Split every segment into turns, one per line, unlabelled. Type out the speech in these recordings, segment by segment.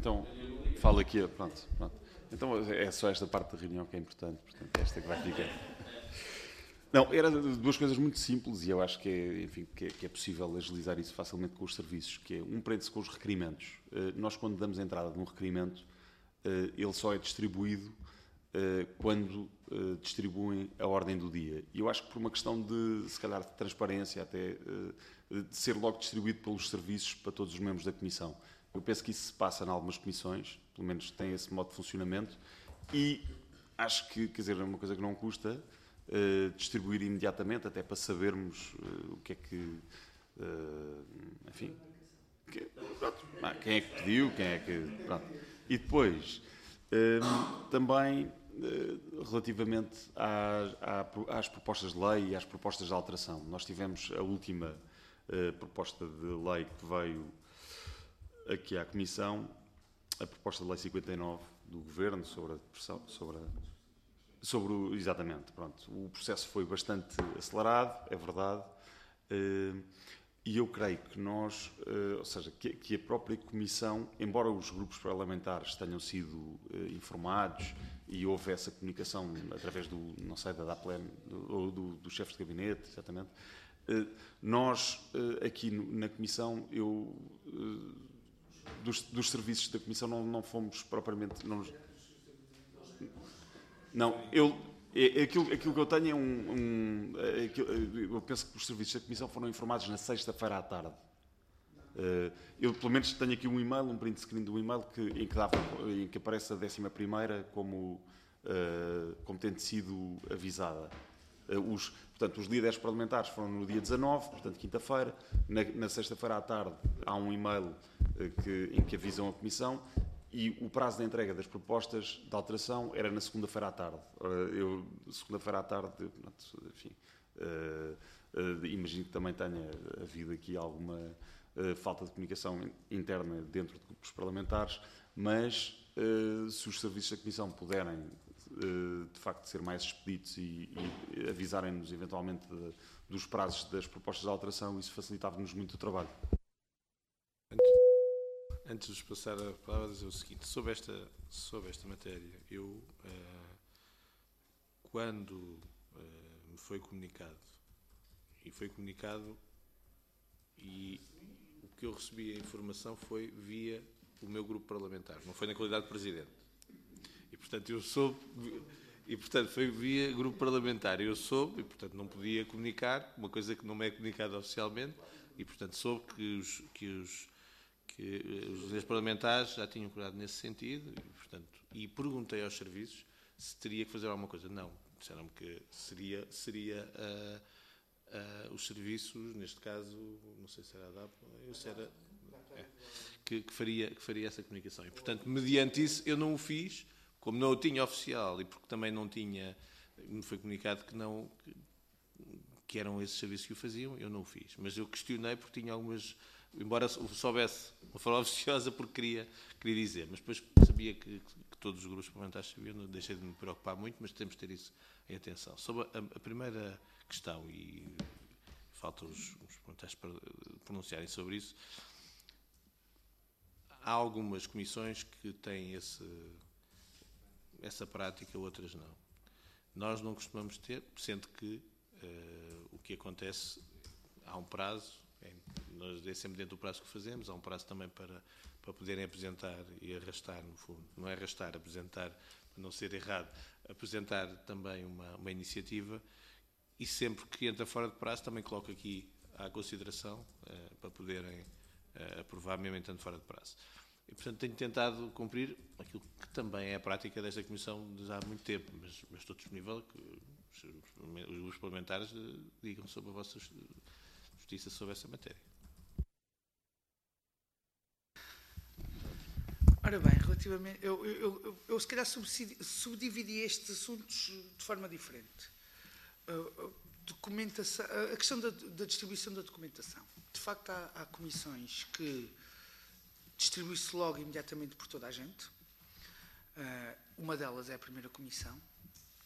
Então, falo aqui, pronto. Então é só esta parte da reunião que é importante, portanto, esta que vai ficar. Não, era duas coisas muito simples e eu acho que é, enfim, que é possível agilizar isso facilmente com os serviços, que é, prende-se com os requerimentos. Nós, quando damos entrada num requerimento, ele só é distribuído quando distribuem a ordem do dia. E eu acho que por uma questão de, se calhar, de transparência, até de ser logo distribuído pelos serviços para todos os membros da Comissão. Eu penso que isso se passa em algumas comissões, pelo menos tem esse modo de funcionamento, e acho que, quer dizer, é uma coisa que não custa distribuir imediatamente, até para sabermos o que é que... enfim... Pronto, quem é que pediu, quem é que... Pronto. E depois, também, relativamente às propostas de lei e às propostas de alteração. Nós tivemos a última proposta de lei que veio aqui à Comissão, a proposta de lei 59 do Governo sobre a depressão, exatamente, pronto. O processo foi bastante acelerado, é verdade, e eu creio que nós, ou seja, que a própria Comissão, embora os grupos parlamentares tenham sido informados e houve essa comunicação através do, não sei, da DAPLEN, ou dos chefes de gabinete, exatamente, nós aqui na Comissão, dos serviços da Comissão não fomos propriamente... Aquilo que eu tenho é eu penso que os serviços da Comissão foram informados na sexta-feira à tarde. Eu, pelo menos, tenho aqui um e-mail, um print screen do e-mail em que aparece a 11ª como tendo sido avisada. Portanto, os líderes parlamentares foram no dia 19, portanto, quinta-feira. Na sexta-feira à tarde há um e-mail em que avisam a Comissão. E o prazo de entrega das propostas de alteração era na segunda-feira à tarde. Segunda-feira à tarde, enfim, imagino que também tenha havido aqui alguma falta de comunicação interna dentro de grupos parlamentares, mas se os serviços da Comissão puderem, de facto, ser mais expeditos e avisarem-nos, eventualmente, dos prazos das propostas de alteração, isso facilitava-nos muito o trabalho.
Antes de vos passar a palavra, dizer o seguinte: sobre esta matéria, eu, quando me foi comunicado, e o que eu recebi a informação foi via o meu grupo parlamentar, não foi na qualidade de Presidente. E, portanto, foi via grupo parlamentar. Eu soube, e, portanto, não podia comunicar, uma coisa que não me é comunicada oficialmente, e, portanto, soube que os líderes parlamentares já tinham cuidado nesse sentido e perguntei aos serviços se teria que fazer alguma coisa. Não, disseram-me que seria os serviços, neste caso, não sei se era a DAP, que faria essa comunicação. E, portanto, mediante isso, eu não o fiz, como não o tinha oficial e porque também não tinha, me foi comunicado que eram esses serviços que o faziam, eu não o fiz. Mas eu questionei porque tinha algumas... Embora soubesse uma forma oficiosa, porque queria dizer, mas depois sabia que todos os grupos parlamentares sabiam, não deixei de me preocupar muito, mas temos de ter isso em atenção. Sobre a primeira questão, e faltam os parlamentares para pronunciarem sobre isso, há algumas comissões que têm essa prática, outras não. Nós não costumamos ter, sendo que o que acontece, há um prazo. Nós é sempre dentro do prazo que fazemos, há um prazo também para poderem apresentar e arrastar, no fundo, não é arrastar, apresentar, para não ser errado, apresentar também uma iniciativa, e sempre que entra fora de prazo também coloco aqui à consideração para poderem aprovar, mesmo entrando fora de prazo. E, portanto, tenho tentado cumprir aquilo que também é a prática desta Comissão desde há muito tempo, mas estou disponível que os parlamentares digam sobre a vossa justiça sobre essa matéria.
Ora bem, relativamente... Eu se calhar subdividi estes assuntos de forma diferente. Documentação, a questão da distribuição da documentação. De facto, há comissões que distribui-se logo imediatamente por toda a gente. Uma delas é a primeira comissão.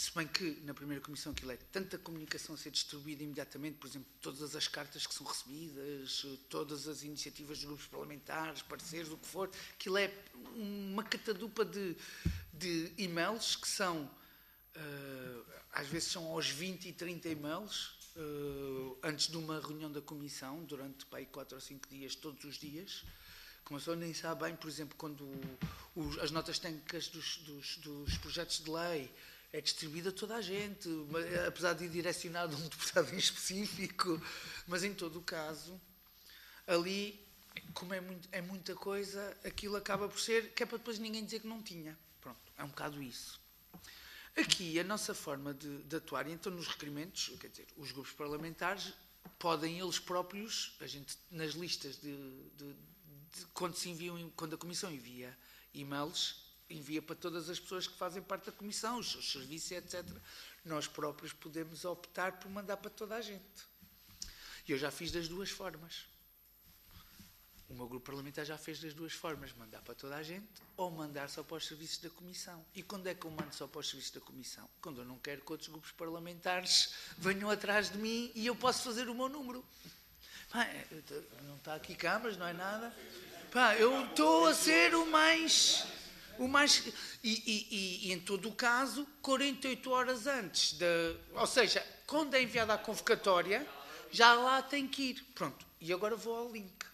Se bem que na primeira comissão aquilo é tanta comunicação a ser distribuída imediatamente, por exemplo, todas as cartas que são recebidas, todas as iniciativas dos grupos parlamentares, pareceres, o que for, aquilo é uma catadupa de e-mails que são, às vezes são aos 20 e 30 e-mails, antes de uma reunião da comissão, durante 4 ou 5 dias, todos os dias. Como a pessoa nem sabe bem, por exemplo, quando as notas técnicas dos projetos de lei é distribuída a toda a gente, apesar de ir direcionado a um deputado em específico, mas em todo o caso, ali, como é muita coisa, aquilo acaba por ser, que é para depois ninguém dizer que não tinha. Pronto, é um bocado isso. Aqui, a nossa forma de atuar, então nos requerimentos, quer dizer, os grupos parlamentares podem eles próprios, a gente nas listas quando se enviam, quando a Comissão envia e-mails, envia para todas as pessoas que fazem parte da Comissão, os seus serviços, etc. Nós próprios podemos optar por mandar para toda a gente. E eu já fiz das duas formas. O meu grupo parlamentar já fez das duas formas, mandar para toda a gente ou mandar só para os serviços da Comissão. E quando é que eu mando só para os serviços da Comissão? Quando eu não quero que outros grupos parlamentares venham atrás de mim e eu posso fazer o meu número. Não está aqui câmaras, não é nada. Eu estou a ser o mais e em todo o caso 48 horas antes ou seja, quando é enviada a convocatória já lá tem que ir, pronto, e agora vou ao link.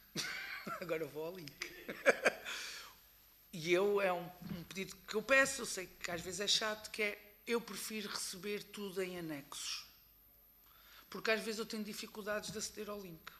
E é um pedido que eu peço, eu sei que às vezes é chato, que é, eu prefiro receber tudo em anexos, porque às vezes eu tenho dificuldades de aceder ao link.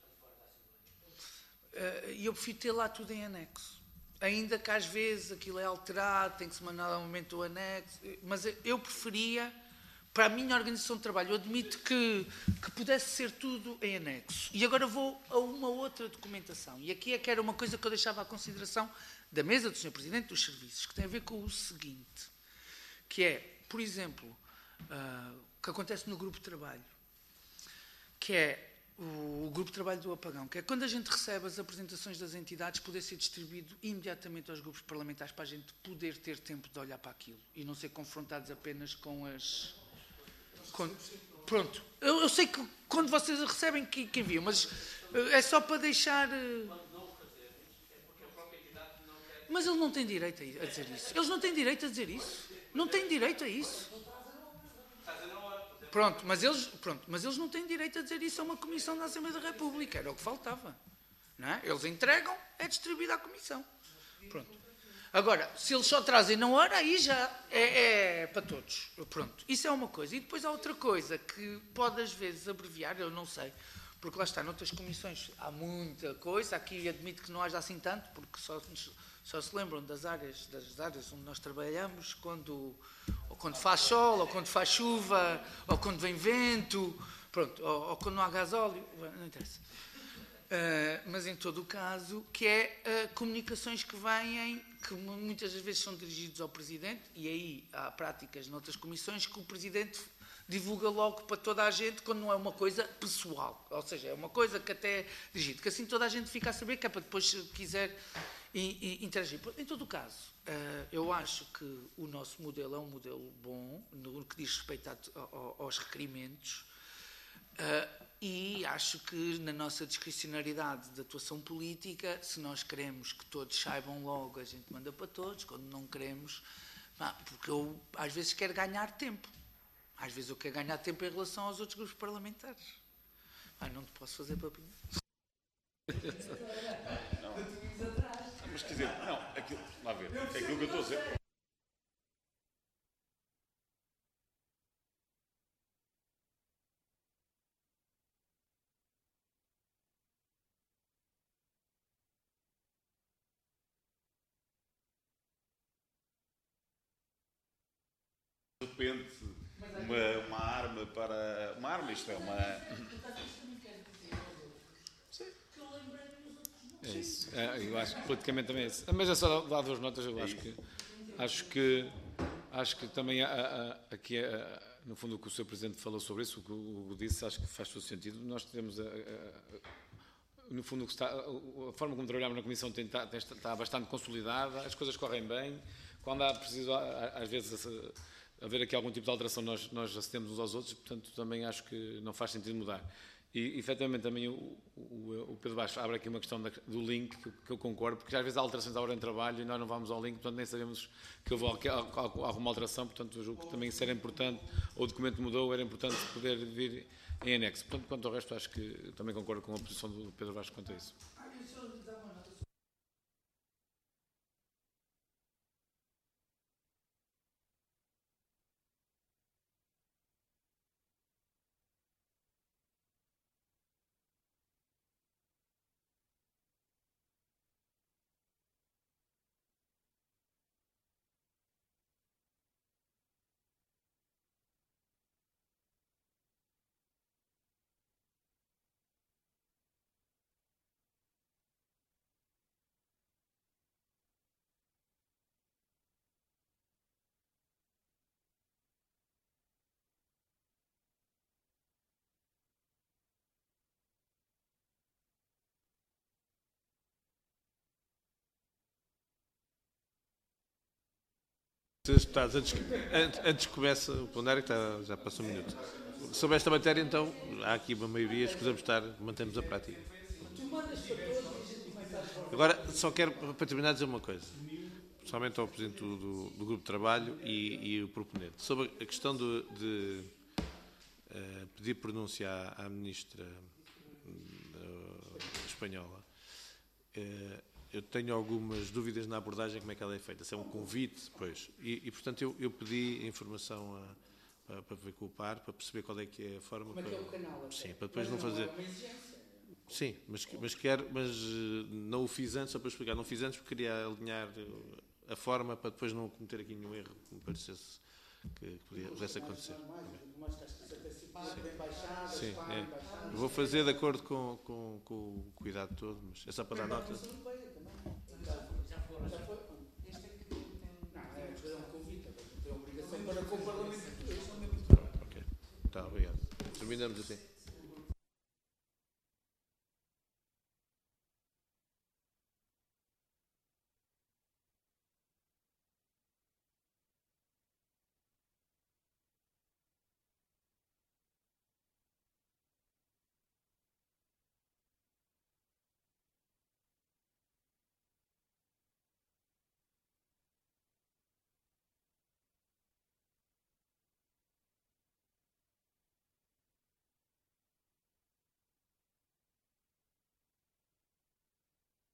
E eu prefiro ter lá tudo em anexo. Ainda que às vezes aquilo é alterado, tem que se mandar ao momento o anexo, mas eu preferia, para a minha organização de trabalho, eu admito que pudesse ser tudo em anexo. E agora vou a uma outra documentação. E aqui é que era uma coisa que eu deixava à consideração da mesa do Sr. Presidente dos Serviços, que tem a ver com o seguinte, que é, por exemplo, o que acontece no grupo de trabalho, que é o grupo de trabalho do apagão, que é quando a gente recebe as apresentações das entidades, poder ser distribuído imediatamente aos grupos parlamentares para a gente poder ter tempo de olhar para aquilo e não ser confrontados apenas com as... Pronto, eu sei que quando vocês recebem que enviam, mas é só para deixar... Mas eles não têm direito a dizer isso. Eles não têm direito a dizer isso. Não têm direito a isso. Pronto, mas eles não têm direito a dizer isso a uma comissão da Assembleia da República. Era o que faltava. Não é? Eles entregam, é distribuído à comissão. Pronto. Agora, se eles só trazem na hora, aí já é para todos. Pronto. Isso é uma coisa. E depois há outra coisa que pode às vezes abreviar, eu não sei, porque lá está, noutras comissões há muita coisa. Aqui admito que não haja assim tanto, porque só se lembram das áreas onde nós trabalhamos, quando faz sol, ou quando faz chuva, ou quando vem vento, pronto, ou quando não há gasóleo, não interessa. Mas em todo o caso, que é comunicações que vêm, que muitas das vezes são dirigidos ao Presidente, e aí há práticas noutras comissões que o Presidente divulga logo para toda a gente quando não é uma coisa pessoal, ou seja, é uma coisa que até é dirigida, que assim toda a gente fica a saber, que é para depois, se quiser, interagir. Em todo o caso, eu acho que o nosso modelo é um modelo bom, no que diz respeito aos requerimentos, e acho que na nossa discricionariedade de atuação política, se nós queremos que todos saibam logo, a gente manda para todos, quando não queremos, porque eu às vezes quero ganhar tempo. Às vezes eu quero ganhar tempo em relação aos outros grupos parlamentares. Não te posso fazer papinho.
Não. Mas quer dizer, não, aquilo, lá ver, é aquilo que eu estou a dizer. De repente, uma arma para... Uma arma, isto é uma... Sim.
É isso. Eu acho que politicamente também é isso. Mas é só dar duas notas, eu acho que também aqui, no fundo, o que o Sr. Presidente falou sobre isso, o que o Hugo disse, acho que faz todo sentido. Nós temos, no fundo, a forma como trabalhamos na Comissão está bastante consolidada, as coisas correm bem. Quando há preciso, às vezes, haver aqui algum tipo de alteração, nós acedemos uns aos outros, portanto também acho que não faz sentido mudar. E efetivamente também o Pedro Baixo abre aqui uma questão do link, que eu concordo, porque às vezes há alterações à hora de trabalho e nós não vamos ao link, portanto nem sabemos que houve alguma alteração, portanto eu julgo que também isso era importante, ou o documento mudou, era importante poder vir em anexo. Portanto, quanto ao resto, acho que também concordo com a posição do Pedro Baixo quanto a isso.
Antes que comece o plenário, que já passou um minuto. Sobre esta matéria, então, há aqui uma maioria, escusamos estar, mantemos a prática. Agora, só quero, para terminar, dizer uma coisa, principalmente ao Presidente do Grupo de Trabalho e o proponente, sobre a questão de pedir pronúncia à Ministra espanhola. Eu tenho algumas dúvidas na abordagem, como é que ela é feita. Se é um convite, pois. E portanto, eu pedi informação para ver com o PAR, para perceber qual é que é a forma.
Como é que é o canal?
Sim, para depois não fazer. Sim, mas não o fiz antes, só para explicar. Não fiz antes porque queria alinhar a forma para depois não cometer aqui nenhum erro que me parecesse que pudesse acontecer. Sim, é. Eu vou fazer de acordo com o cuidado todo, mas é só para dar nota.
Já foram. Este é que tem.
Não, é um convite, tem a obrigação para com o Parlamento.
Ok, tá, obrigado. Terminamos assim.